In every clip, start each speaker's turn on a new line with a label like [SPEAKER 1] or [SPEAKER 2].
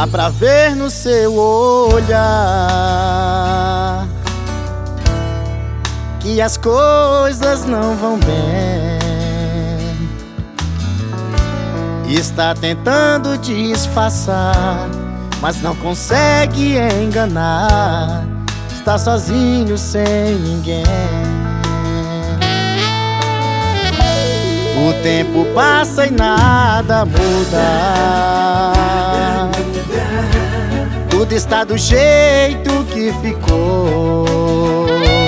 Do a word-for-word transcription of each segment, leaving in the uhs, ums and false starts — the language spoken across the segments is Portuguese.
[SPEAKER 1] pra ver no seu olhar que as coisas não vão bem. Está tentando disfarçar, mas não consegue enganar. Está sozinho sem ninguém. O tempo passa e nada muda. Tudo está do jeito que ficou.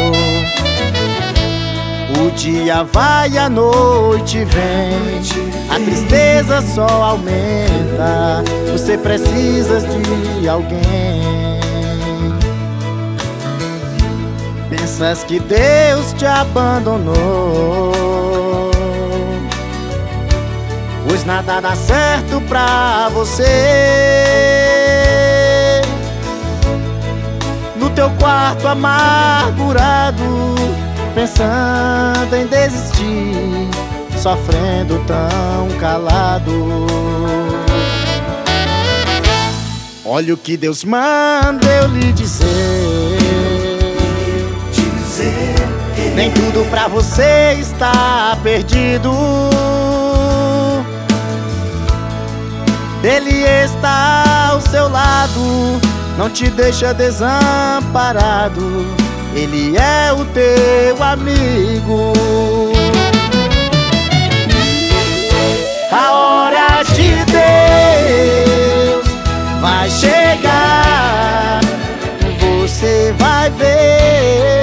[SPEAKER 1] O dia vai, a noite vem, a tristeza só aumenta. Você precisa de alguém. Pensas que Deus te abandonou, pois nada dá certo pra você. No teu quarto amargurado, pensando em desistir, sofrendo tão calado. Olha o que Deus manda eu lhe dizer. Nem tudo pra você está perdido. Ele está ao seu lado, não te deixa desamparado. Ele é o teu amigo. A hora de Deus vai chegar, você vai ver.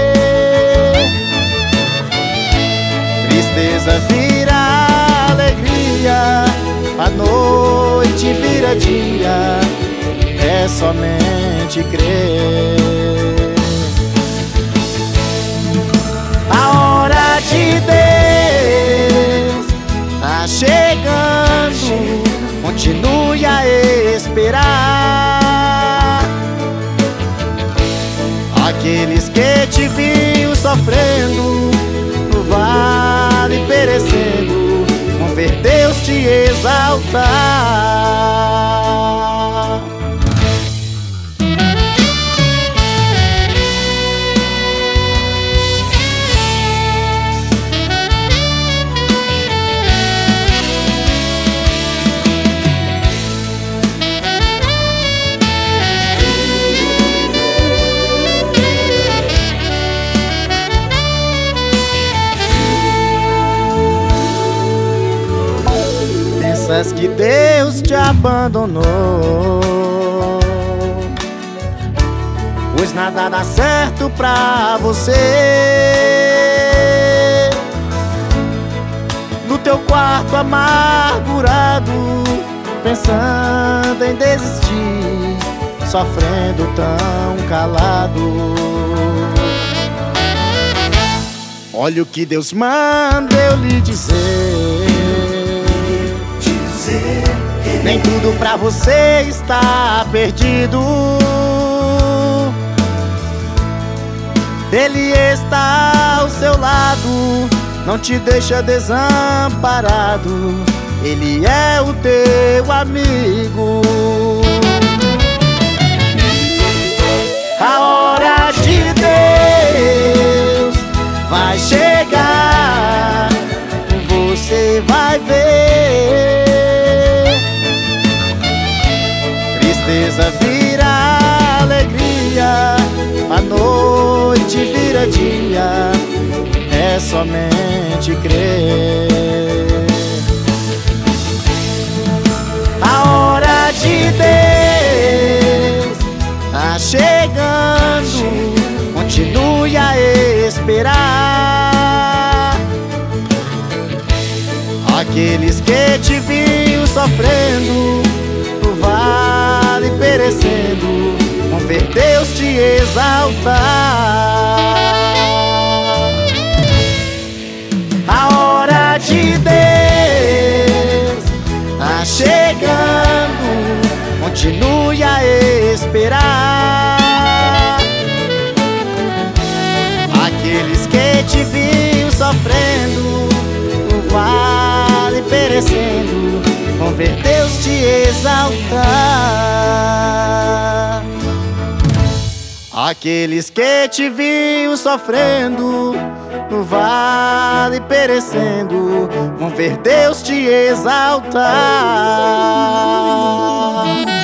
[SPEAKER 1] Tristeza vira alegria, a noite vira dia, é somente crer. A hora de Deus tá chegando, continue a esperar. Aqueles que te viam sofrendo no vale perecendo, vão ver Deus te exaltar. Pensas que Deus te abandonou, pois nada dá certo pra você. No teu quarto amargurado, pensando em desistir, sofrendo tão calado. Olha o que Deus manda eu lhe dizer. Nem tudo pra você está perdido. Ele está ao seu lado, não te deixa desamparado. Ele é o teu amigo. A hora de Deus vai chegar, você vai ver. Tristeza vira alegria, a noite vira dia, é somente crer. A hora de Deus tá chegando, continue a esperar. Aqueles que te viam sofrendo no vale perecendo, vão ver Deus te exaltar. A hora de Deus tá chegando, continue a esperar. Aqueles que te viam sofrendo no vale perecendo, vão ver Deus te exaltar. Aqueles que te viam sofrendo no vale perecendo vão ver Deus te exaltar.